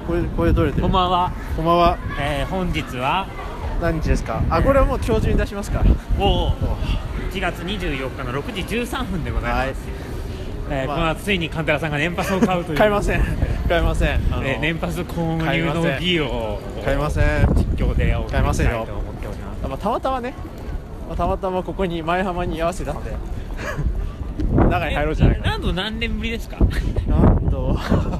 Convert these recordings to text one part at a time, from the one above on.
これ取れてる。 こんばんは。 こんばんは。 本日は何日ですか。これはもう今日中に出しますから。 1月24日の6時13分でございます。この後ついにカンタラさんが年パスを買うという。 買いません。 年パス購入の儀を買いません。 実況でお送りしたいと思っております。 たまたまね、たまたまここに前浜に居合わせたんで中に入ろうじゃないか。 何年ぶりですか。 なんと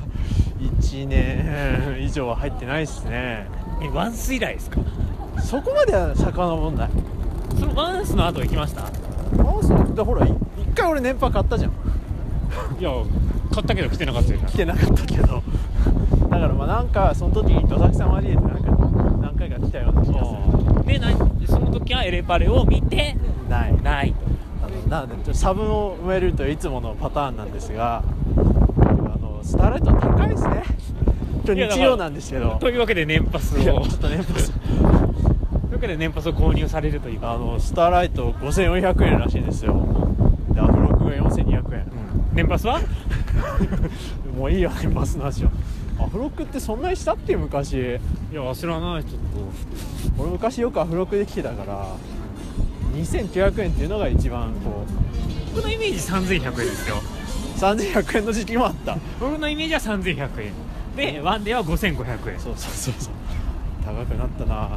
1年以上は入ってないですね。 ワンス以来ですか。 そこまでは遡んない。 そのワンスの後行きました。 ワンスだほら一回俺年パ買ったじゃん。 いや買ったけど来てなかったよ。 来てなかったけどだからなんかその時にどさきさん交えて何回か来たような気がする。 でその時はエレパレを見てないなので差分を埋めるといつものパターンなんですが、スターライト高いですね。今日日曜なんですけど。 というわけで年パスをちょっと年パスというわけで年パスを購入されるというスターライト5400円らしいんですよ。でアフロックが4200円、 年パスはもういいよ年パスの話は。アフロックってそんなにしたっけ昔。いや知らない。ちょっと俺昔よくアフロックで来てたから2900円っていうのが一番こう。僕のイメージ3100円ですよ。 3100円の時期もあった。 僕のイメージは3100円で、ワンデーは5500円。 そう高くなったな。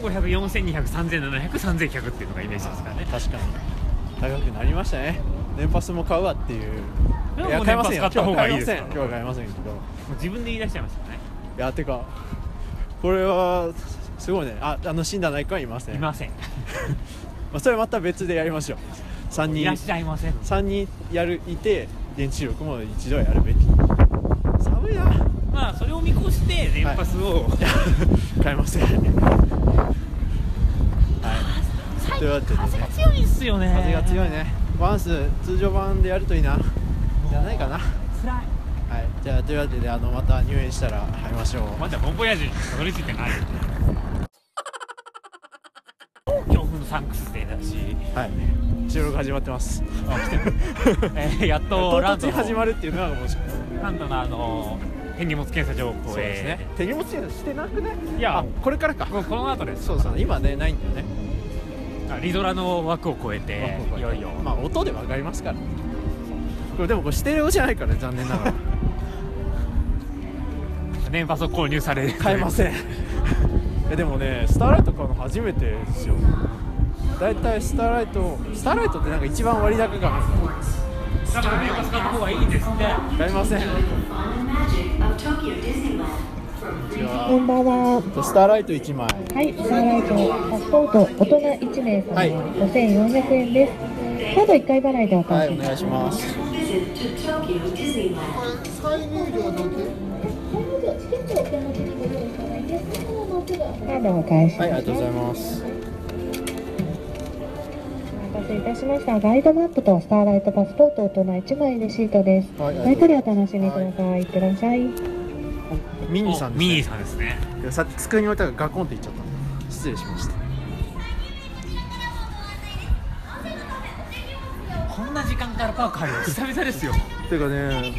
5500、4200、3700、3100っていうのがイメージですからね。 確かに高くなりましたね。年パスも買うわっていう。 いや買いませんよ。買った方がいいですから。 今日は買いませんけど、もう自分で言い出しちゃいましたね。 いやてかこれはすごいね。死んだないかはいません。 いませんそれまた別でやりましょう。3人いらっしゃいません。 3人いて電池力も一度はやるべき。寒いな。 まあそれを見越して年パスを、 買いません。というわけで、 風が強いっすよね。 風が強いね。ワンス通常版でやるといいな。じゃないかな。 辛い。 じゃあというわけでまた入園したら会いましょう。 まだボンボヤージュにたどり着いてない。今日のサンクスデーだし、 収録始まってます。 やっと唐突に始まるっていうのは面白い。 ランドの手荷物検査場を超え、 手荷物検査してなくね。 いやこれからか。 この後です。 そう今ねないんだよね。 リドラの枠を超えていよいよ音で分かりますから。これでもこれステレオじゃないからね、残念ながら。 年パスを購入される。 買えません。でもねスターライト買うの初めてですよ。だいたいスターライトってなんか一番割高感ある。 だから年パス買った方がいいですって。 買いません。 こんばんは。 スターライト1枚。 はい、スターライトパスポート大人1名様、5400円です。カード1回払いでお返しします。 お願いします。 再入場のチケットをお手持ちにご用意いただいて、カードをお返しします。 ありがとうございます。 お待たせいたしました。ガイドマップとスターライトパスポート大人1枚レシートです。ごゆっくりお楽しみください。いってらっしゃい。 ミニーさんですね。 ミニーさんですね。 さっき机に置いたらガコンっていっちゃった。失礼しました。 こんな時間からパーク入るの久々ですよ。 ていうかね。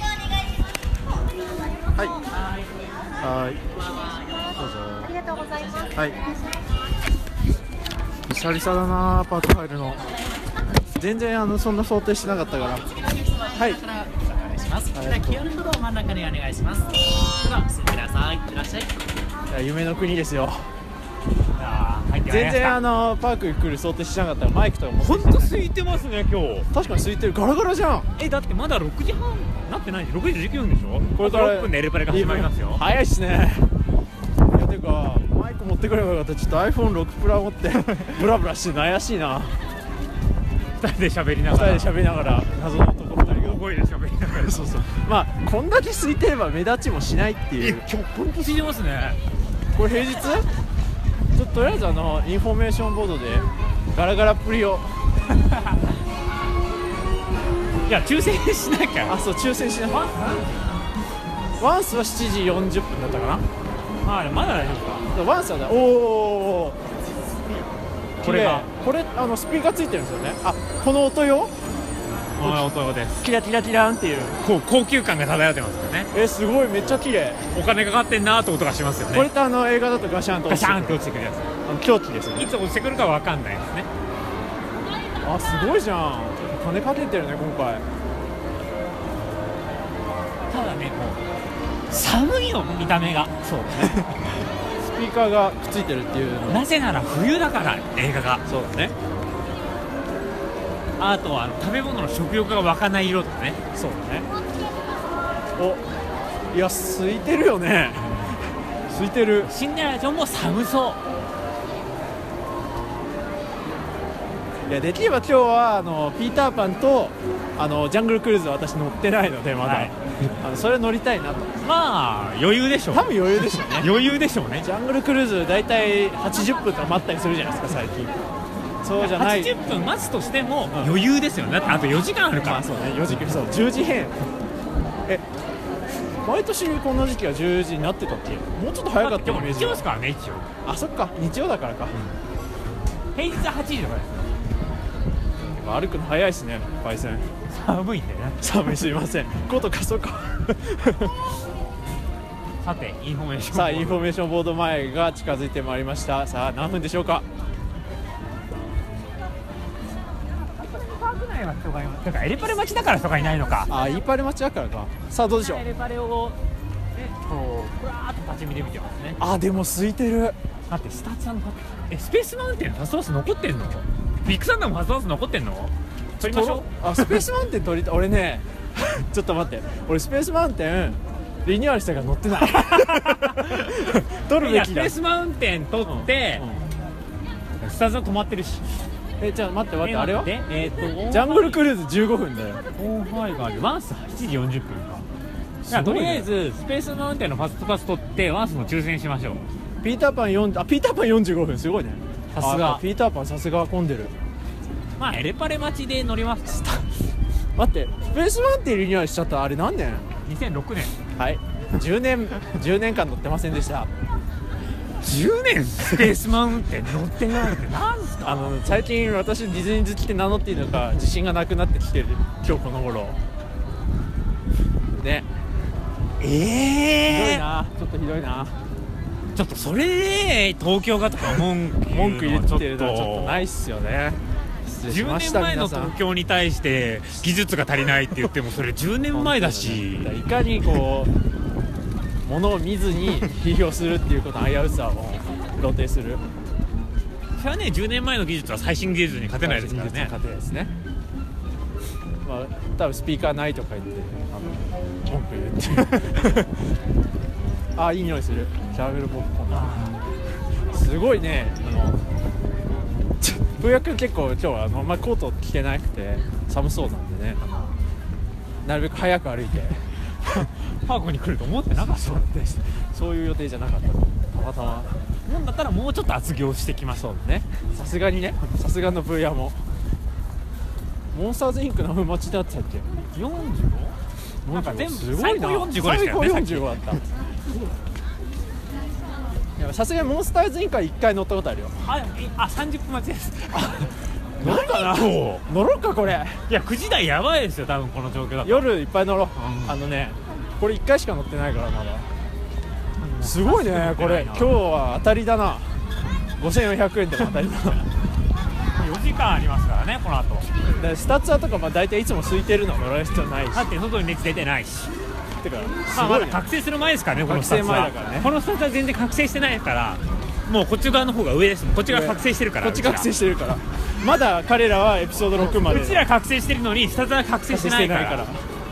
どうぞ。 ありがとうございます。 久々だなパーク入るの。全然そんな想定してなかったから。 お願いします。じゃあキアルフロー真ん中にお願いします。では進んでください。いってらっしゃい。 いや夢の国ですよ。 全然パーク来る想定してなかったらマイクとかも本当空いてますね今日。 確かに空いてる。ガラガラじゃん。 だってまだ6時半なってない。6時19分でしょ。 これから 6分でエレパレが始まりますよ。 早いっすね。いやてかマイク持ってくればよかった。ちょっと iPhone6 プラ持ってブラブラしてるの怪しいな。 2人で喋りながら謎の男2人が大声で喋りながら。 そうこんだけ空いてれば目立ちもしないっていう。 今日本当空いてますね。 これ平日とりあえずインフォメーションボードでガラガラっぷりをいや抽選しなきゃ。 そう抽選しなきゃ。ワンスは7時40分だったかな。 まだ大丈夫か。 ワンスはね、これスピーカーついてるんですよね。この音よ。 の音です。 キラキラキランっていう、 こう高級感が漂ってますよね。 すごい、めっちゃ綺麗。 お金かかってんなーって音がしますよね。 これって映画だとガシャンとガシャンって落ちてくるやつ、 狂気ですね。 いつ落ちてくるかわかんないですね。 あ、すごいじゃん。金かけてるね今回。 ただね、もう寒いの、見た目が。 そうねスピーカーがくっついてるっていうの。 なぜなら冬だから、映画が。 そうだね。 あとは食べ物の食欲が湧かない色とかね。 そうだね。いや、空いてるよね空いてる。 シンデレラ城も寒そう。 いや、できれば今日はピーターパンとジャングルクルーズは私乗ってないのでまだ、はい、それ乗りたいなと。 まあ余裕でしょう。 多分余裕でしょうね余裕でしょうね。 ジャングルクルーズだいたい80分とか待ったりするじゃないですか最近。そうじゃない。 80分待つとしても余裕ですよね。あと4時間あるから。 まあそうね、4時間、そう10時編。毎年この時期は10時になってたっけ。もうちょっと早かったイメージ。 日曜ですからね、一応。 あ、そっか、日曜だからか、 平日は8時とかです。 歩くの早いしね、パイセン。 寒いんでね。 寒い、すいません。コート貸そうかさて、インフォメーション。 さあ、インフォメーションボード前が近づいてまいりました。さあ、何分でしょうか。 パーク内は人がいます。だからエレパレ待ちだから人がいないのか。 あ、イーパレ待ちだからか。さあ、どうでしょう。 エレパレをふらーっと立ち見で見てますね。 あ、でも空いてる。 だってスタッツさんのスペースマウンテンファストバス残ってんの？ビッグサンダーもファストバス残ってんの？撮りましょう。 あ、スペースマウンテン撮りたい。俺ねちょっと待って、俺スペースマウンテンリニューアルしたから乗ってない撮るべきだ。 スペースマウンテン撮って、スタッツさん止まってるし。 じゃあ待って、あれはジジャングルクルーズ15分だよ。 オーファイがある。ワンス8時40分か。とりあえずスペースマウンテンのファストパス取ってワンスの抽選しましょう。 ピーターパン45分、すごいね。 さすがピーターパン、さすが混んでる。 まあエレパレ待ちで乗ります。 待って、スペースマウンテンリニューアルしちゃったあれ何年 ？2006年。 はい、10年間乗ってませんでした。 10年スペースマウンテン乗ってないってなんすか？ 最近私ディズニー好きって名乗っていいのか自信がなくなってきてる今日この頃ね。ひどいな、ちょっとひどいな。 ちょっとそれで東京がとか文句言ってるのはちょっとないっすよね。失礼しました。 10年前の東京に対して技術が足りないって言ってもそれ10年前だし、 いかにこう物を見ずに批評するっていうことの危うさを露呈する。 それはね、10年前の技術は最新技術に勝てないですからね。 勝てないですね。まあ多分スピーカーないとか言って文句言ってあ、いい匂いする。キャラメルポップコーン。すごいね。ブーヤ君結構今日はコート着てなくて寒そうなんでね、なるべく早く歩いてパークに来ると思ってなかった。 そういう予定じゃなかった。たまたまなんだったらもうちょっと厚着をしてきましょうね。さすがにね、さすがのブーヤも。モンスターズインクの街だったっけ。 45？ なんか全部最高45でしたよね。最高45だったさすがにモンスターズインクは1回乗ったことあるよ。 30分待ちです。 乗ろうかな。乗ろうかこれ。 いや9時台やばいですよ多分この状況だと。 夜いっぱい乗ろう。これ1回しか乗ってないからまだ。すごいねこれ。今日は当たりだな。5400円でも当たりだな。 4時間ありますからねこの後。 でスタッツァとか大体いつも空いてるの乗られる必要ないし。 だって外に熱出てないし。 てかまだ覚醒する前ですからね。このスタッツはこのスタッツは全然覚醒してないから、もうこっち側の方が上です。こっちが覚醒してるから。 こっち覚醒してるから。まだ彼らはエピソード6まで。 うちら覚醒してるのにスタッツは覚醒してないから。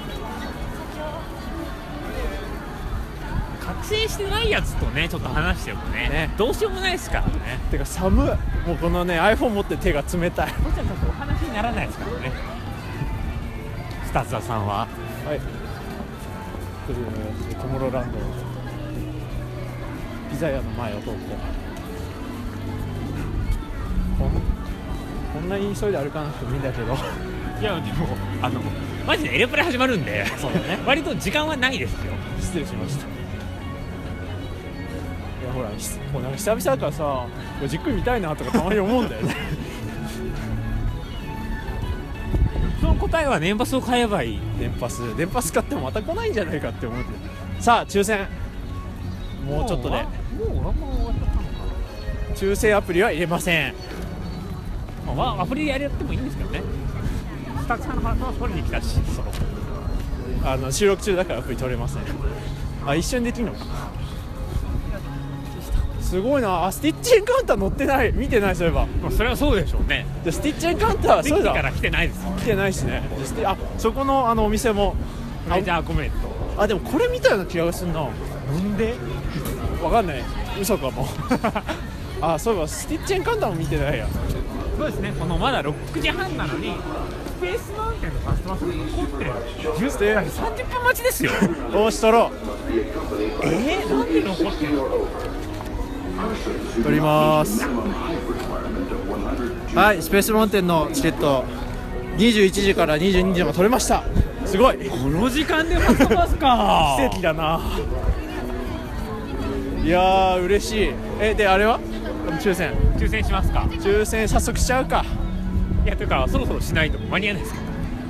覚醒してないやつとねちょっと話しておくね。どうしようもないですからね。 てか寒い。もうこのね iPhone 持って手が冷たい。 こっちはちょっとお話にならないですからね。スタッツァさんは。 はい。トゥモローランドピザ屋の前を通ってこんなに急いで歩かなくてもいいんだけど。 いやでもマジでエレプレ始まるんで、 そうだね割と時間はないですよ。 失礼しました。いやほらもうなんか久々だからさじっくり見たいなとかたまに思うんだよねその答えは年パスを買えばいい。 電パス買ってもまた来ないんじゃないかって思って。さあ抽選もうちょっとで。 もう終わっちゃったのか。 抽選アプリは入れません。 まあ、アプリでやってもいいんですけどね。スタッフさんの話は取りに来たし、 収録中だからアプリ取れません。あ、一緒にできるのか。すごいな。あ、スティッチエンカウンター乗ってない。見てない。そういえば、 まあ、それはそうでしょうね。 でスティッチエンカウンターそうだできてから来てないですよ。 来てないしね。であ、そこのお店もメジャーコメント。 あ、でもこれ見たような気がするな。 なんでわかんない。嘘かも。あ、そういえばスティッチエンカウンターも見てないや。 そうですね。このまだ6時半なのにスペースマウンテンのファストパスが残ってる。30分待ちですよ。 よし、取ろなんで残ってるの。 う。取ります。はい、スペースマウンテンのチケット21時から22時まで取れました。すごい。 この時間でファストパスか。 奇跡だな。いやー嬉しい。であれは抽選しますか。 抽選早速しちゃうか。 いや、というかそろそろしないと間に合わないですけ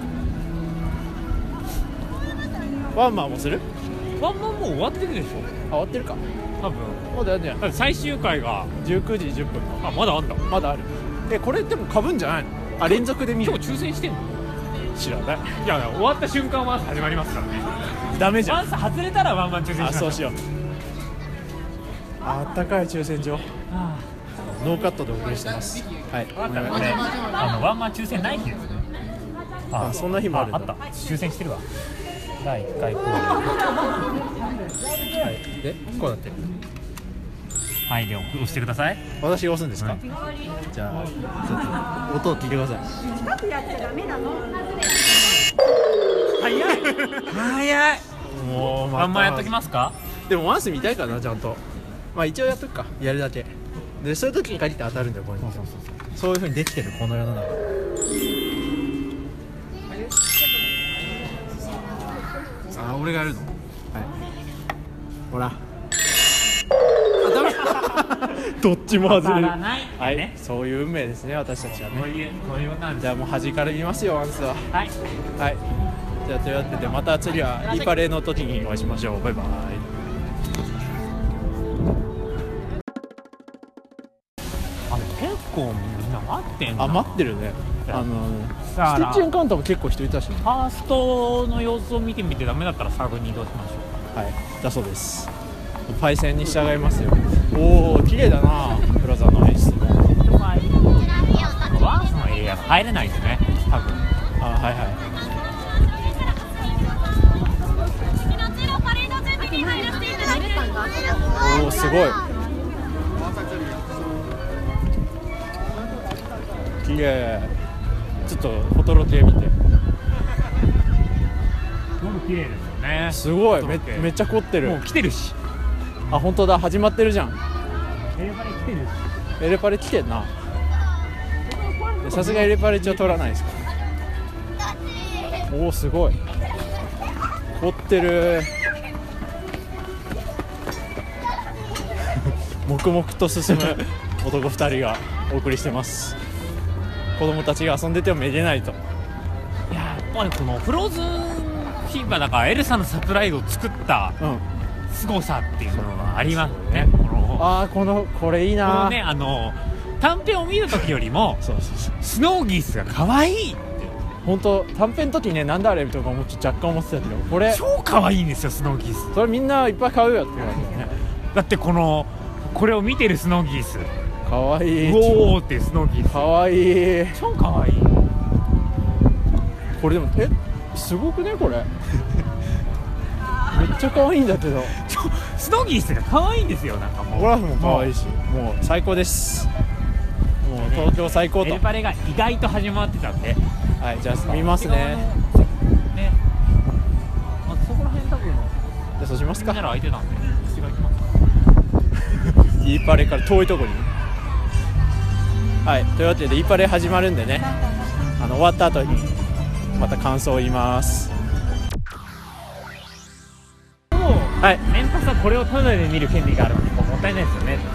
ど。 ワンマンもする。 ワンマンもう終わってるでしょ。 終わってるか。 多分まだやんじゃん。 だって最終回が 19時10分か。 あ、まだあんだ。 まだある。これでも被んじゃないの。あ、連続で見る。 今日抽選してんの。 知らない。 いや、終わった瞬間ワンス始まりますからね。 ダメじゃん。 ワンス外れたらワンマン抽選しまあ、 す。 そうしよう。あったかい抽選所。ノーカットでお送りしてます。はい。 ワンマン抽選ない日ですね。 あ、そんな日もあるんだ。 あった。抽選してるわ。第1回公演。 はい。で、こうなってる。 はい、で押してください。 私が押すんですか。じゃあ、ちょっと音を聞いてください。 近くやっちゃダメなの。 早い。 もうワンマンやっときますか。 でもワンス見たいかな、ちゃんと。まあ一応やっとくか、やるだけで。そういう時に限って当たるんだよ、これ。そういう風にできてるこの世の中。あ、俺がやるの。はい。ほら。あ、ダメ。どっちも外れる。はい、そういう運命ですね、私たちはね。 こういうことなんです。 じゃあもう端から見ますよ、ワンスは。 はい。 はい。じゃあというわけで、また次はいいパレーの時にお会いしましょう。バイバイ。 結構みんな待ってんな。 あ、待ってるね。ステだィからッチエンカウンターも結構人いたしね。 ファーストの様子を見てみてダメだったらサードに移動しましょうはい、だそうです。パイセンに従いますよ。おお、綺麗だな、プラザの演出も。 か。ワンスのエリアが入れないんですね、多分。 あ、はいはい。おお、すごい。綺麗。ちょっとフォトロ系見て。 すごく綺麗ですよね。 すごい、めっちゃ凝ってる。 もう来てるし。 あ、本当だ、始まってるじゃん。 エレパレ来てるし。 エレパレ来てんな。さすがエレパレ一応取らないですか。おお、すごい。凝ってる。黙々と進む男2人がお送りしてます。子供たちが遊んでてもめでないと。 いや、やっぱりこのフローズンフィーバーだからエルサのサプライズを作った凄さっていうのがありますね。 ああ、これいいな。 このね、短編を見るときよりもスノーギースが可愛いって。 本当短編の時ね、なんだあれとかも若干思ってたけど、これ超可愛いんですよ、スノーギース。 それみんないっぱい買うよって言われてね。 だってこれを見てるスノーギース、 かわいい。 ウォーっていうスノーギース、 かわいい。 超可愛い。 これでもすごくね、これ。めっちゃ可愛いんだけど。 スノーギースが可愛いんですよ。なんかもうゴラフも可愛いし、もう最高です。もう東京最高と。 エルパレが意外と始まってたんで、 はい、じゃあ見ますね。 ね、まあ、そこら辺多分じゃあそうしますか。 みんなら空いてたんで、私が行きます。 イーパレから遠いところに。はい、というわけでイーパレ始まるんでね、終わった後にまた感想を言います。はい、 年パスはこれをタダで見る権利があるのでもったいないですよね。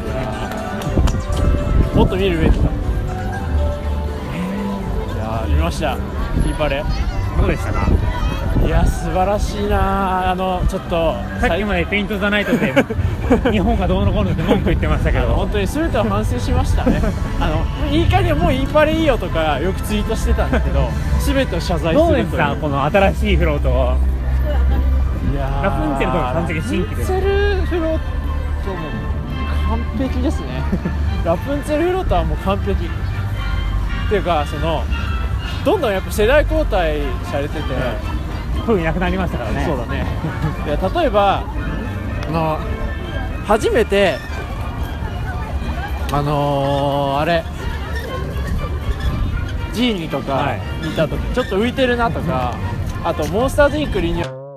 もっと見るべきだ。いやー、見ました。 キーパレどうでしたか？ いや素晴らしいな。ちょっとさっきまでペイント・ザ・ナイトで日本がどうのこうのって文句言ってましたけど、 本当に全ては反省しましたね。いい加減もうイーパレいいよとかよくツイートしてたんですけど、全てを謝罪するという。 どうですかこの新しいフロート。 いやラプンツェルとか完璧新規です。 ラプンツェルフロートも完璧ですね。ラプンツェルフロートはもう完璧っていうか、どんどんやっぱ世代交代されてて、 いなくなりましたからね。 そうだね。いや例えば初めてあれジーニーとか見た時、ちょっと浮いてるなとか、あとモンスターズインクリニュー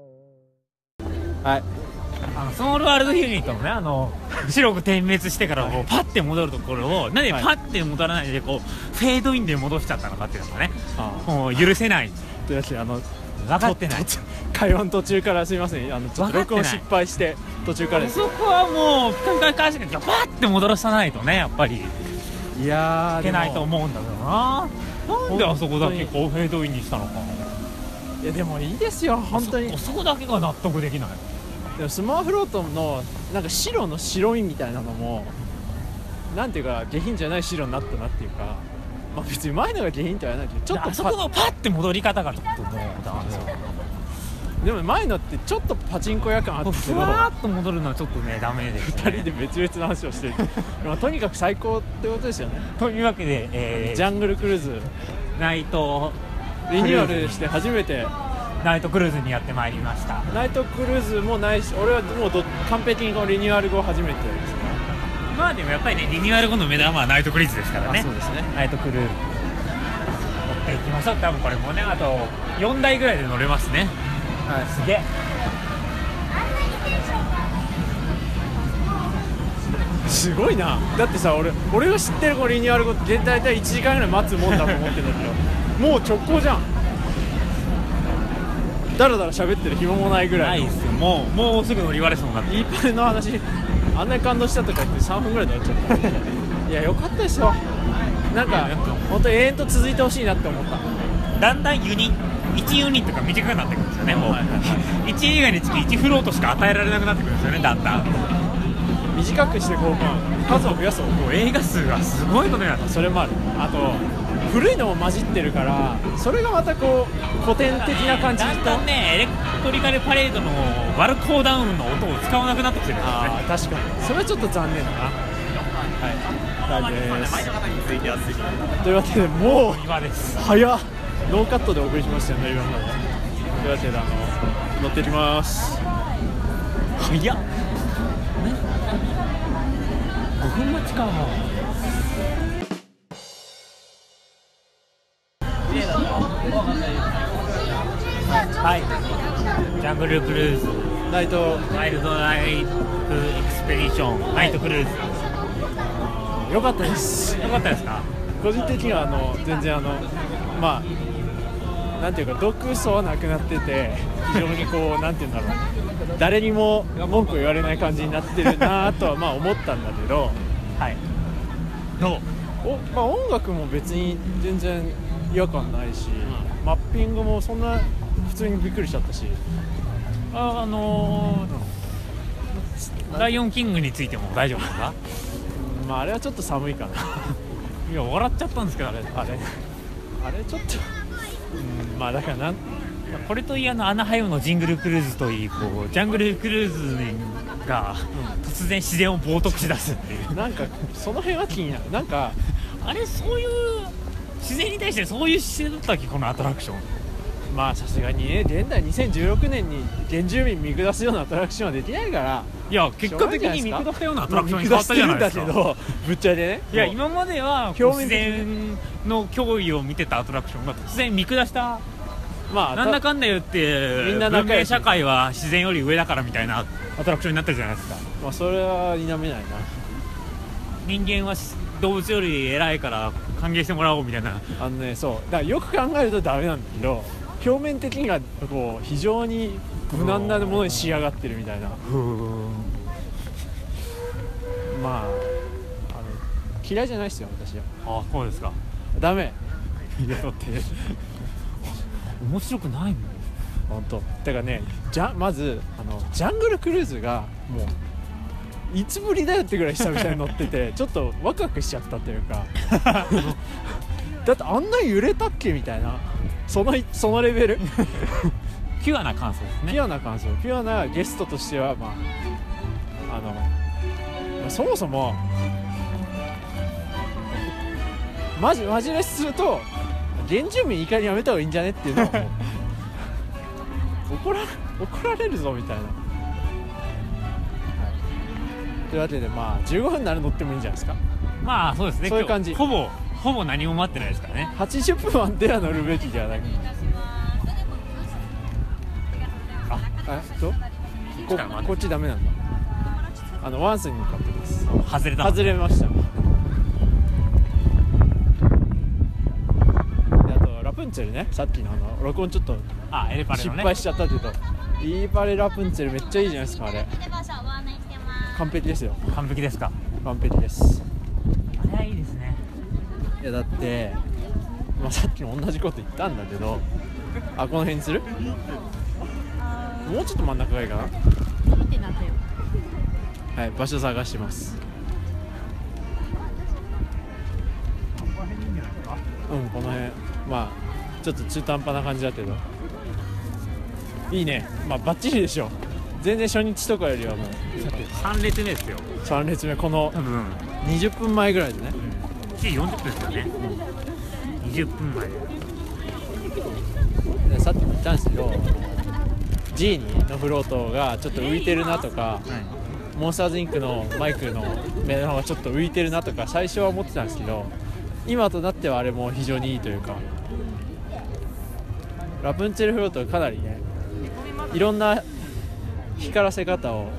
はいスモールワールドユニットのね、白く点滅してからこうパッて戻るところをなんでパッて戻らないでこうフェードインで戻しちゃったのかっていうのがね、もう許せない。 というわけで分かってない。 会話の途中からすみません、ちょっと録音失敗して途中からです。 そこはもうピカピカ返してパッて戻らさないとね、やっぱりいやいけないと思うんだけどな。なんであそこだけこうフェードインにしたのか。 いやでもいいですよ本当に。 そこだけが納得できない。 でもスマーフロートのなんか白の白いみたいなのもなんていうか下品じゃない白になったなっていうか、まあ別に前のが下品とは言わないけど、ちょっとあそこのパッて戻り方がちょっともうダメですよ。 でも前のってちょっとパチンコ屋感あったけど、 ふわーっと戻るのはちょっとねダメですね。 2人で別々の話をしてるまあとにかく最高ってことですよね。 というわけで、 ジャングルクルーズナイトリニューアルして初めてナイトクルーズにやってまいりました。 ナイトクルーズもないし、俺はもう完璧にこのリニューアル後初めてですね。 まあでもやっぱりね、リニューアル後の目玉はナイトクルーズですからね。 そうですね。 ナイトクルーズ乗っていきましょう。多分これもね、あと4台ぐらいで乗れますね。 はい、 すげえ。 すごいな。だってさ、俺が知ってるこのリニューアル後って大体1時間ぐらい待つもんだと思ってたけどもう直行じゃん。だらだら喋ってる暇もないぐらいの。 ないですよ。もうすぐ乗り割れそうになって。 いいパレの話あんなに感動したとか言って3分ぐらいで終わっちゃったいや良かったですよ。なんか本当永遠と続いてほしいなって思った。 だんだん1ユニットが短くなってくるんですよね。もう、1映画につき1フロートしか与えられなくなってくるんですよね。だんだん短くしてこう、数を増やす。 もう映画数がすごいことになった。 それもある。あと古いのも混じってるから、それがまたこう古典的な感じと、 だんだんねエレクトリカルパレードのワルコーダウンの音を使わなくなってきてるんですよね。 ああ確かにそれはちょっと残念だな。はい、大丈夫です。というわけでもう今です早っ。ノーカットでお送りしましたよね今まで。というわけで乗ってきます。 早っ。5分待ちか。はい、ジャングルクルーズナイトワイルドライフエクスペディション、ナイトクルーズ良かったです。 よかったですか？ 個人的には全然まあなんていうか毒素はなくなってて、非常にこうなんていうんだろう、誰にも文句を言われない感じになってるなとはまあ思ったんだけど、 はい。どう？ まあ、音楽も別に全然違和感ないし、マッピングもそんな普通にびっくりしちゃったし、 ライオンキングについても大丈夫ですか？ まああれはちょっと寒いかな。 いや笑っちゃったんですけど、あれちょっとまあだからこれといいアナハイムのジングルクルーズといい、こうジャングルクルーズが突然自然を冒涜しだすっていう、 なんかその辺は気になる。なんかあれそういう自然に対してそういう姿勢だったっけこのアトラクション。 まあさすがにね、現代2016年に原住民見下すようなアトラクションはできないから。 いや結果的に見下したようなアトラクションに変わったじゃないですか。 見下してるんだけどぶっちゃけね。 いや今までは自然の脅威を見てたアトラクションが突然見下した。 まあなんだかんだ言ってみんな文明社会は自然より上だからみたいなアトラクションになってるじゃないですか。 まあそれは否めないな。 人間は動物より偉いから歓迎してもらおうみたいな。 そうだからよく考えるとダメなんだけど、表面的にはこう非常に無難なものに仕上がってるみたいな。まあ嫌いじゃないですよ私は。 あ、そうですか。 ダメ。 いやだって面白くないもん。 本当。だからね、まずジャングルクルーズがもういつぶりだよってぐらい久々に乗っててちょっとワクワクしちゃったというかだってあんな揺れたっけみたいな、そのレベルピュアな感想ですね。 ピュアな感想、ピュアなゲストとしては、まあそもそもマジレスすると原住民怒りやめた方がいいんじゃねっていうのを怒られるぞみたいな、はい、というわけでまあ15分なら乗ってもいいんじゃないですか。 まあそうですね、 そういう感じ。 ほぼ何も待ってないですからね。 80分はでは乗るべきではない。こっちダメなんだ。ワンスに向かってます。外れました。であとラプンツェルね、さっきの録音ちょっとエレパレのね失敗しちゃったけど、イーパレラプンツェルめっちゃいいじゃないですか。あれ完璧ですよ。 完璧ですか。 完璧です。 あれはいいですね。 いやだって、さっきも同じこと言ったんだけど、この辺にする？もうちょっと真ん中がいいかな。はい、場所探してます。この辺、ちょっと中途半端な感じだけどいいね。バッチリでしょ。全然初日とかよりはもう 3列目ですよ。 3列目、この20分前ぐらいでね。 7時40分ですよね。20分前でさっきも言ったんですけど、ジーニーのフロートがちょっと浮いてるなとか、モンスターズインクのマイクの目の方がちょっと浮いてるなとか最初は思ってたんですけど、今となってはあれも非常にいいというか、ラプンツェルフロートかなりね、いろんな光らせ方を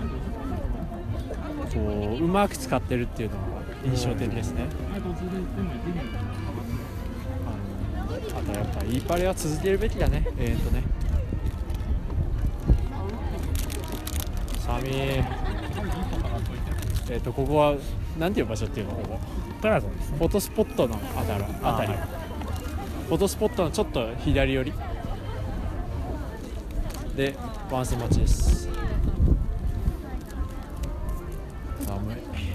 こううまく使ってるっていうのが印象的ですね。あとやっぱイーパレは続けるべきだね、ね。寒い。ここはなんていう場所っていうの？ここプラザですね。 フォトスポットのあたり、フォトスポットのちょっと左寄りでワンス待ちです。寒い。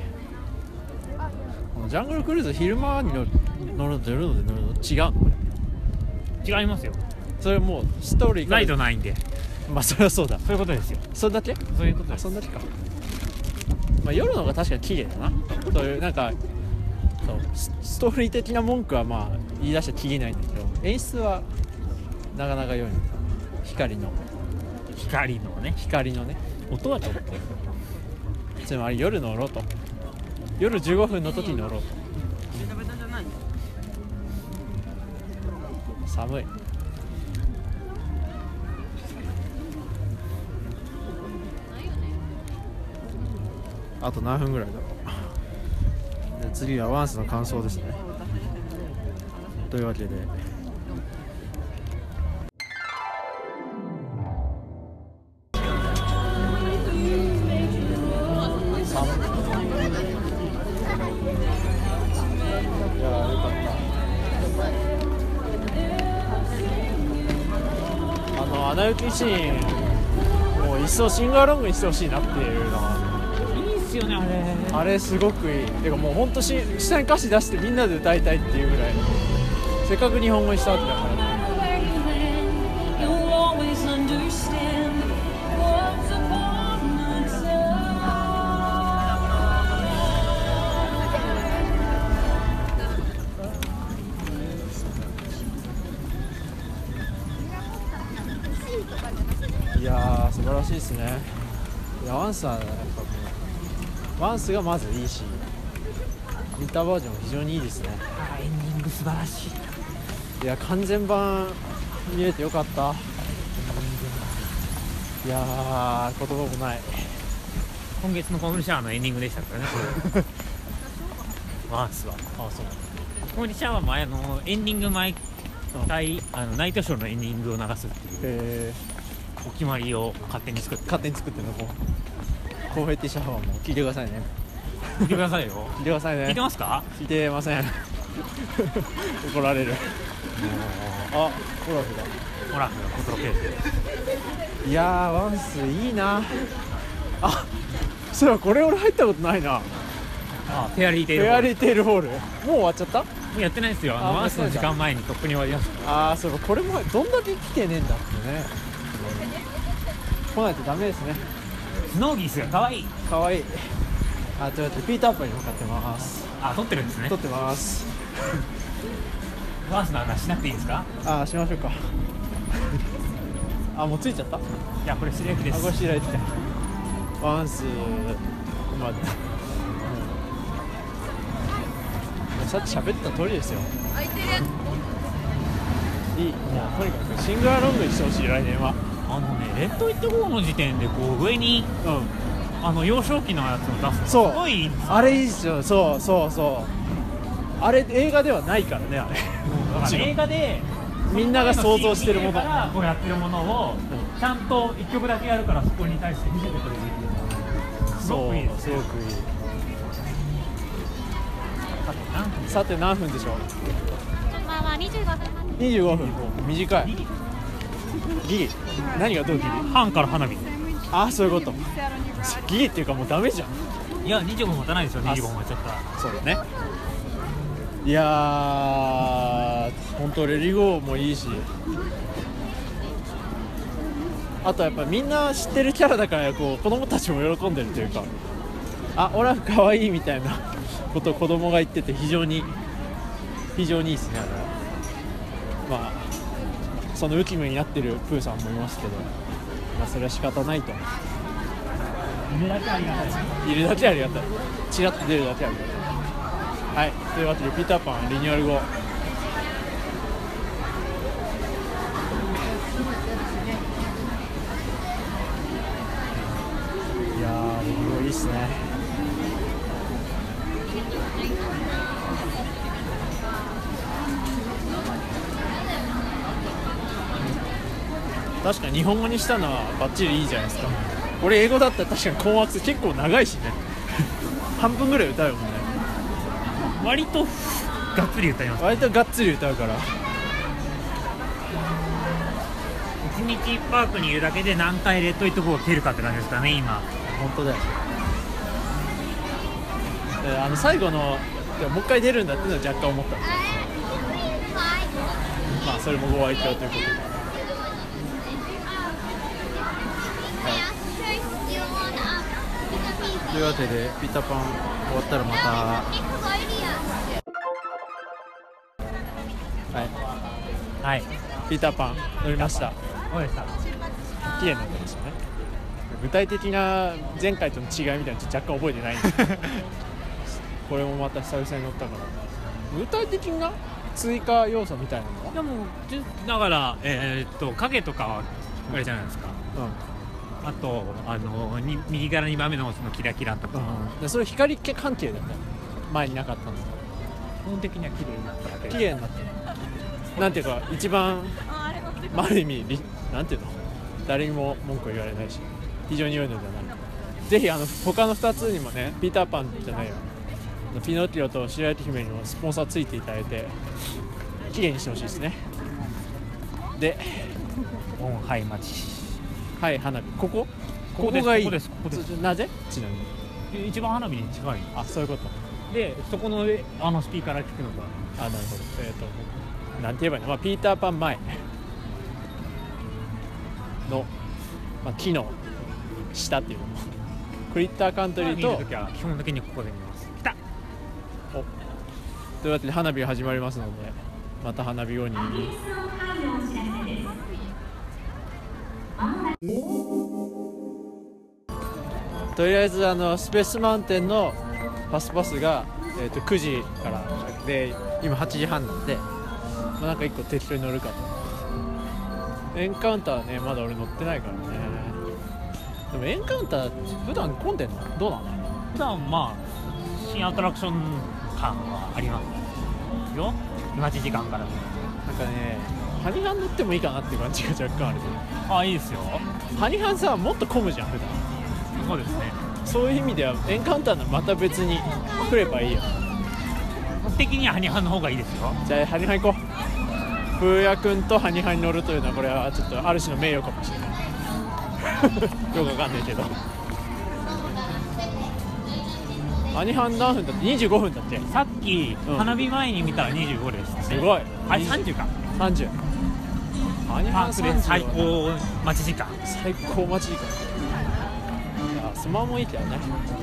このジャングルクルーズ昼間に乗るのと夜ので乗るの違うの？ 違いますよ。 それもうストーリーライトないんで。 それはそうだ。 そういうことですよ。 それだけ？ そういうことです。 そんだけか。夜の方が確かに綺麗だな。そういうなんかストーリー的な文句は言い出してきりないんだけど、演出はなかなか良い。光のね音はちょっとつまり夜乗ろうと、夜15分の時に乗ろうと。寒い。あと何分ぐらいだろう。で次はワンスの感想ですね。というわけでアナ雪シーンもう一層シンガーロングにしてほしいなっていうのはいいっすよね。 あれすごくいい。てかもう本当下に歌詞出してみんなで歌いたいっていうぐらい、せっかく日本語にしたわけだから。いやー素晴らしいですね。いやワンスはやっぱもうワンスがまずいいし、インターバージョンも非常にいいですね。 エンディング素晴らしい。 いや完全版見れてよかった。いやー言葉もない。 今月のコムリシャワーのエンディングでしたからねワンスは。 そうコムリシャワーもエンディング毎回ナイトショーのエンディングを流すっていうお決まりを勝手に作ってんの。公平ってシャワーも聞いてくださいね。 聞いてくださいよ。 聞いてくださいね。 聞いてますか？ 聞いてません怒られる。 あ、オラフだ。 オラフがコトロケース。 いやー、ワンスいいな。あ、そういえばこれ俺入ったことないな。 あ、フェアリーテイフルホール。 ェアリーテイルホールもう終わっちゃった？ もうやってないですよ。 あワンスの時間前にとっくに終わりました。 ああ、そうか、これもどんだけ来てねえんだってね。来ないとダメですね。 スノーギースが可愛い。 かわいい。あ、というわけでピーターパンに向かってます。 あ、撮ってるんですね撮。ってます。 ワンスの話しなくていいですか？ あ、しましょうか。あ、もう着いちゃった。 いや、これ白焼きであ、 す。 これ白焼きだ。ワンス、まあ、さっき喋った通りですよ。いい、もうとにかくシングルアロングにしてほしい、来年は。 レッド・イット・ゴーの時点でこう上に幼少期のやつを出すそうすごいいいんですよ。 あれいいっすよ。そうそうそう。あれ映画ではないからね、あれ。 だから映画でみんなが想像してるものその前の CG からこうやってるものをちゃんと1曲だけやるから、そこに対して見せてくれるっていうのはすごくいいですね。 すごくいい。 ささて何分でしょう。 まあまあ25分まで。 25分。短い。ギリ。何がどうギリ？ て半から花火。 あ、そういうこと。ギリっていうかもうダメじゃん。 いや、25分持たないですよ。25分持っちゃったら。 そうだね。いやー、本当レディゴーもいいし、あとやっぱみんな知ってるキャラだからこう子供たちも喜んでるというか、あ、オラフかわいいみたいなことを子供が言ってて非常にいいですね。まあその浮き目になってるプーさんもいますけど、まあそれは仕方ないと。 いるだけありがたい。 いるだけありがたい。チラッと出るだけありがたい。はい、というわけでピーターパンリニューアル後、いやー、リニューアルいいっすね。確かに日本語にしたのはバッチリいいじゃないですか。俺英語だったら確かに困惑する。結構長いしね。半分ぐらい歌うよもんね。 割とがっつり歌います。 割とがっつり歌うから。 1日パークにいるだけで何回レッド・イット・ゴーが蹴るかって感じですかね、今。 本当だよ。最後のもう一回出るんだっていうのは若干思ったんですよ。まあそれもご愛嬌ということで、というわけでピーターパン終わったらまた、 はい。 ピーターパン乗りました。 そうでした。 綺麗になってましたね。具体的な前回との違いみたいなの若干覚えてないんですけどこれもまた久々に乗ったから、具体的な追加要素みたいなのは、 でもだから影とかはあれじゃないですか。あと右から2番目のそのキラキラとか、 でそれ光関係だった。前になかったの。 基本的には綺麗になっただけで。 綺麗になってる。なんていうか一番、まあ、ある意味なんていうの、誰にも文句言われないし非常に良いのではないか。ぜひ他の2つにもね、ピーターパンじゃないよ、ピノキオと白雪姫にもスポンサーついていただいて綺麗にしてほしいですね。で、 はい町、 はい花火、ここがいい。 ここです。 なぜ？ちなみに一番花火に近い。 あ、そういうことで、そこの上スピーカーから聞くのが、 なるほど。なんて言えばいいの、まあ、ピーターパン前の、まあ、木の下っていうのもクリッターカントリーと、 見るときは基本的にここで見ます。来た。 というわけで花火が始まりますので、また花火後にとりあえずスペースマウンテンのパスが、9時からで今8時半なんで、まあ、なんか1個適当に乗るかと。エンカウンターね、まだ俺乗ってないからね。でもエンカウンター普段混んでんの？どうなの？ 普段まあ新アトラクション感はありますよ。8時間から。 なんかね、ハニハン乗ってもいいかなっていう感じが若干ある。 あ、いいですよ。 ハニハンさ、もっと混むじゃん普段。 そうですね。 そういう意味ではエンカウンターならまた別に来ればいいよ。 僕的にはハニハンの方がいいですよ。 じゃあハニハン行こう。 プーヤ君とハニハに乗るというのはこれはちょっとある種の名誉かもしれないよくわかんないけど。ハニハン何分だって25分だって。 さっき、花火前に見たら25でしたね。 すごい。 あれ30か。 30。ハニハン30 最高待ち時間。 最高待ち時間。いやスマホもいいけどね。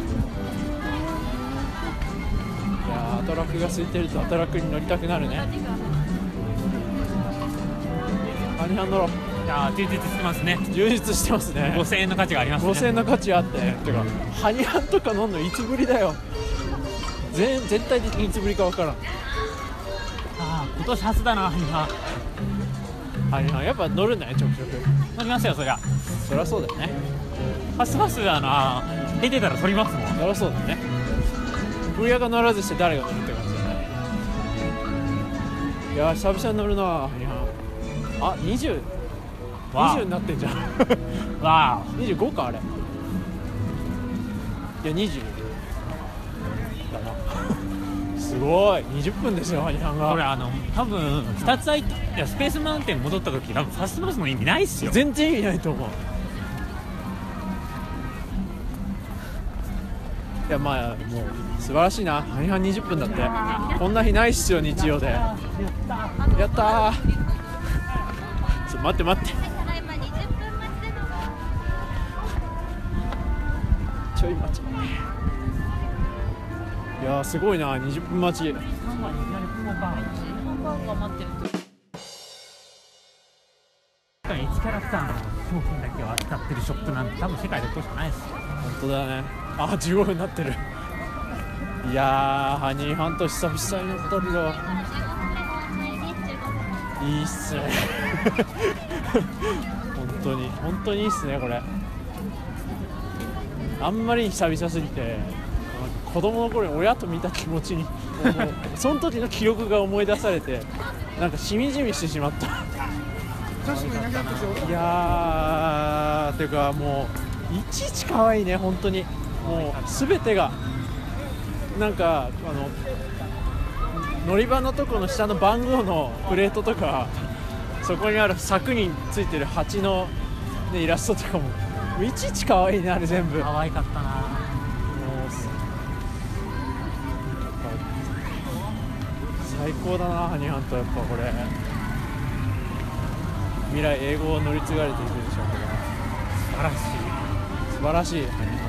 いやアトラクが空いてるとアトラクに乗りたくなるね。ハニハン乗ろう。 いや充実してますね。 充実してますね。 5000円の価値がありますね。 5000円の価値あって、てかハニハンとか乗んのいつぶりだよ。絶対的にいつぶりか分からん。 今年初だなハニハン。 ハニハンやっぱ乗るんだね、ちょくちょく。 乗りますよ、そりゃ。 そりゃそうだよね。 ファストパス出てたら取りますもん。 そりゃそうだね。プーヤが乗らずして誰が乗るって感じだね。いや久々に乗るなハニハン。あ、20になってんじゃんわあ 25かあれ。いや20だなすごい20分ですよハニハンが。 これ多分2つ空いてスペースマウンテン戻った時多分ファストパスの意味ないっすよ。 全然意味ないと思う。いやまあもう素晴らしいな。ハニハン20分だってこんな日ないっすよ日曜で。やったー。待って待って、ちょい待ち。いやーすごいな20分待ち。 1キャラクターの商品だけを扱ってるショップなんて多分世界でここしかないですよ。 本当だね。あ15分になってる。いやーハニーハント久々に乗ったけどいいっすね本当にいいっすねこれ。あんまりに久々すぎて子供の頃に親と見た気持ちにもうその時の記憶が思い出されてなんかしみじみしてしまったいやーてかもういちいち可愛いね本当に。もう全てがなんか乗り場のとこの下の番号のプレートとかそこにある柵についてる蜂の、ね、イラストとかもいちいち可愛いねあれ全部。 可愛かったな。もう最高だなハニーハント。やっぱこれ未来英語を乗り継がれていくでしょうけど素晴らしいハニーハント。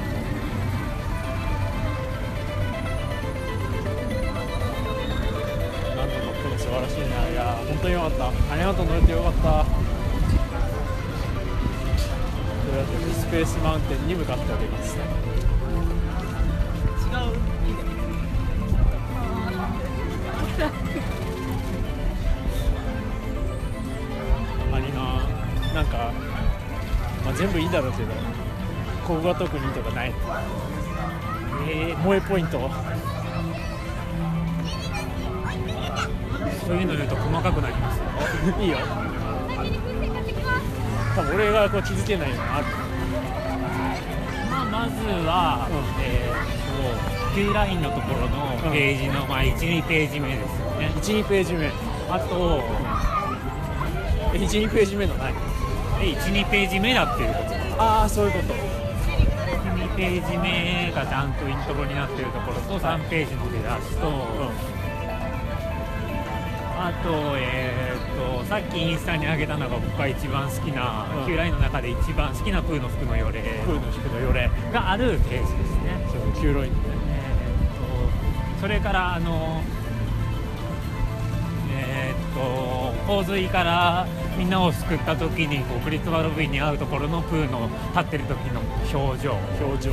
なんと乗っても素晴らしいな。いや本当によかった。ハニーハント乗れてよかった。というわけでスペースマウンテンに向かっております。なんか、まあ、全部いいんだろうけどここが特にいいとかない。萌えポイントそういうの言うと細かくなりますよいいよ。多分俺がこう気づけないのがある。 まずは、Q ラインのところのページの、1、2ページ目ですよね。 1、2ページ目。 あと、 1、2ページ目の何 1、2ページ目だっていうこと。 ああそういうこと。 1、2ページ目がちゃんとイントロになっているところと3ページの出だしと、あと、さっきインスタに上げたのが僕が一番好きな、Q ラインの中で一番好きなプーの服のよれがあるページですね。 そう Q ラインね。 それから洪水からみんなを救った時にクリストファー・ロビンに会うところのプーの立ってる時の表情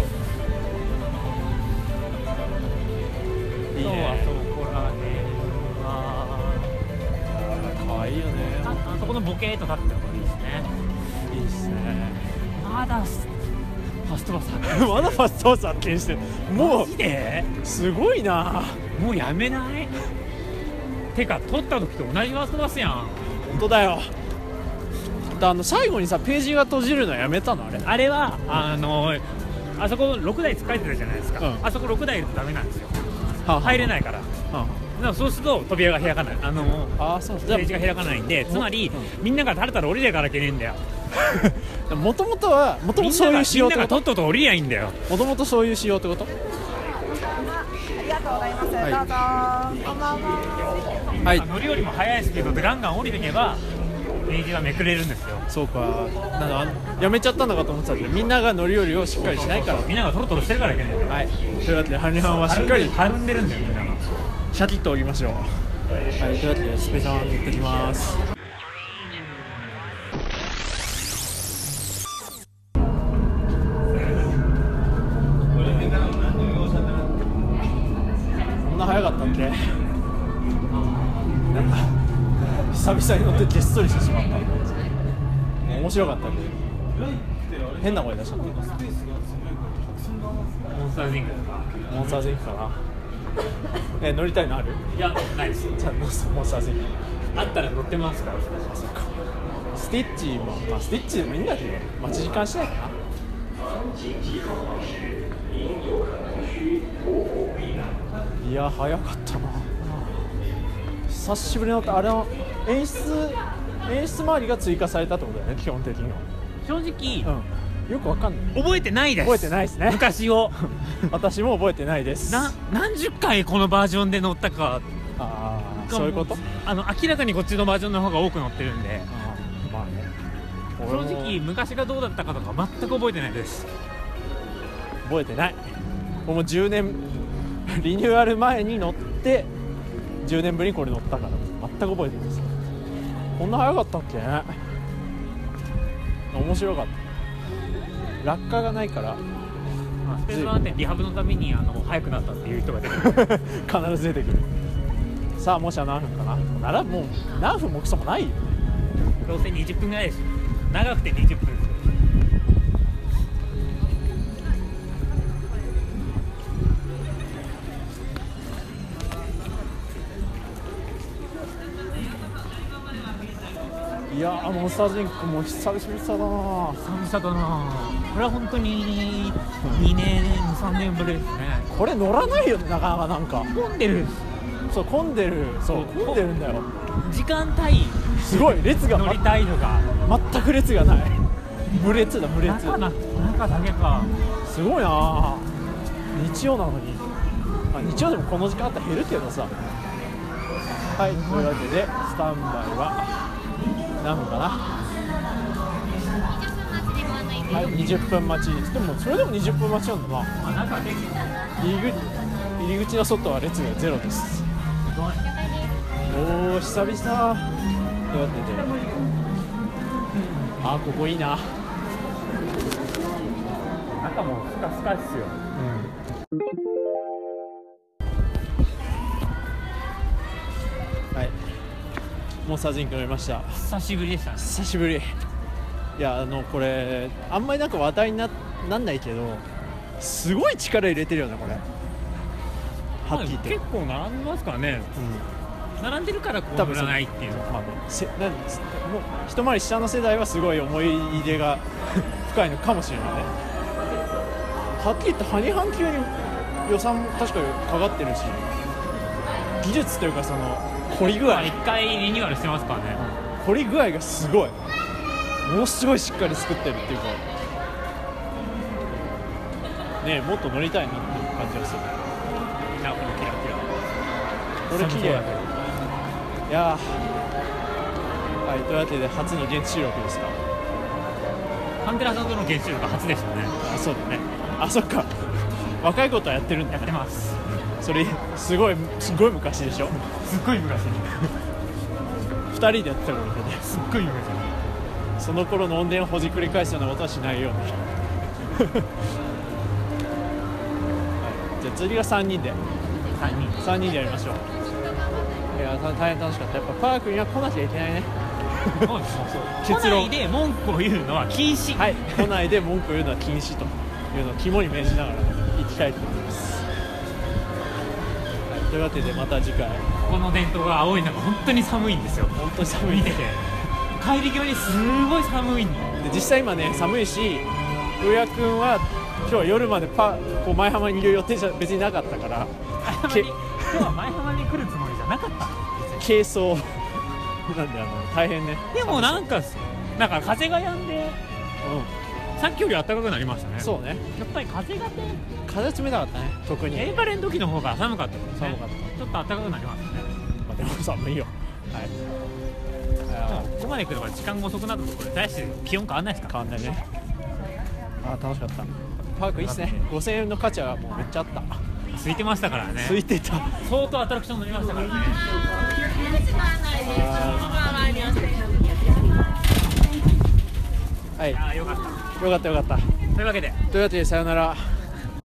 いいね。あそこら辺は可愛いよね。 あそこのボケーっと立ってるのがいいですね。 いいですね。 まだファストバス発まだファストバス発見してる。もうすごいな。 もうやめない？てか撮った時と同じファストバスやん。 本当だよ。最後にさページが閉じるのやめたの？ あれはあそこ6台使えてたじゃないですか、あそこ6台ダメなんですよ。入れないから、 からそうすると扉が開かない、 そうステージが開かないんで、つまり、みんながタラタラ降りてからいけねえんだよ。 もともとそういう仕様ってこと？ みんながとっとと降りりゃいいんだよ。 もともとそういう仕様ってこと？ ありがとうございます。どうぞ。こんばんは。 はい。 乗り降りも早いですけど、ガンガン降りていけばページがめくれるんですよ。 そうか。やめちゃったのかと思ってたけど、みんなが乗り降りをしっかりしないから。 みんながトロトロしてるからいけないんだよ。 はい。というわけでハニハンはしっかりたるんでるんだよ、みんなが。 シャキッと降りましょう。はい。というわけでスペシャル行ってきます。こんな早かったっけ？なんか久々に乗ってげっそりしてしまった。面白かったけど変な声出しちゃった。 モンスターズインクモンスターズインクかな。乗りたいのある？ いや、ないです。 じゃあモンスターズインクあったら乗ってますから。 スティッチも、スティッチでもいいんだけど待ち時間しないかな。いや早かったな。久しぶりのあれの演出周りが追加されたってことだよね、基本的には。 正直、 よくわかんない。 覚えてないです。 覚えてないですね。 昔を私も覚えてないです。 何十回このバージョンで乗ったか。 そういうこと？ 明らかにこっちのバージョンの方が多く乗ってるんで。 まあね。 正直昔がどうだったかとか全く覚えてないです。 覚えてない。もう10年リニューアル前に乗って10年ぶりにこれ乗ったから全く覚えてないです。こんな早かったっけ？面白かった。落下がないから、 スペースワンってリハブのために速くなったっていう人が出てくる。 必ず出てくる。さあもしは何分かな。ならもう何分もクソもないよね。 どうせ20分ぐらいです。長くて20分です。 いやモンスターズインクも久々だな。 久々だな。これは本当に2年3年ぶりですね。 これ乗らないよね、なかなか。なんか混んでる。 そう混んでるんだよ。 時間帯すごい列が乗りたいのが全く列がない。無列だ無列。 中だけか。 すごいな。日曜なのに。日曜でもこの時間あったら減るけどさ。はい、というわけでスタンバイは何分かな。はい、20分待ち。でもそれでも20分待ちなんだな。入り口の外は列がゼロです。おー久々。というわけでここいいな。 中もスカスカですよ。 はい、モンスターズインク乗りました。 久しぶりでしたね。 久しぶり。いやこれあんまりなんか話題になんないけどすごい力入れてるよねこれ。はっきり言って結構並んでますからね。並んでるからこう乗らないっていう。 もう一回り下の世代はすごい思い入れが深いのかもしれないね。はっきり言ってハニハン級に予算も確かかかってるし、技術というかその凝り具合、 一回リニューアルしてますからね。 凝り具合がすごい、ものすごいしっかり作ってるっていうかね、もっと乗りたいなっていう感じがする。 キラキラこれ綺麗。いやはい、というわけで初の現地収録ですか。 カンテラさんとの現地収録初ですよね。 そうだね。そっか、若いことはやってるんだ。 やってます。 それすごい昔でしょ。 すっごい昔に 2人でやってたからね。 すっごい昔に。 その頃の音源をほじくり返すようなことはしないように。はい、じゃあ釣りが3人でやりましょう。いや大変楽しかった。やっぱパークには来なきゃいけないね。 そう結論。来ないで文句を言うのは禁止。 はい、来ないで文句を言うのは禁止というのを肝に銘じながら行きたいと思います。はい、というわけでまた次回。 この伝統が青い中本当に寒いんですよ。 本当に寒い。見てて帰り際にすごい寒いんで、 実際今ね寒いし、ようやくんは今日は夜までこう前浜にいる予定じゃ別になかったから日は前浜に来るつもりじゃなかった。 軽装なんで大変ね。 でもなんか風が止んで、さっきより暖かくなりましたね。 そうね。 やっぱり風冷たかったね。特にエイパレの時の方が寒かったですね。 寒かった。 ちょっと暖かくなりますね。 まあでも寒いよ。はい。 ここまで来れば時間が遅くなったところで大して気温変わんないですか。 変わんないね。楽しかった。パークいいっすね。5000円の価値はもうめっちゃあった。 空いてましたからね。 空いてた。 相当アトラクション乗りましたからね。 はい。 よかった。 よかった。 というわけでさよなら。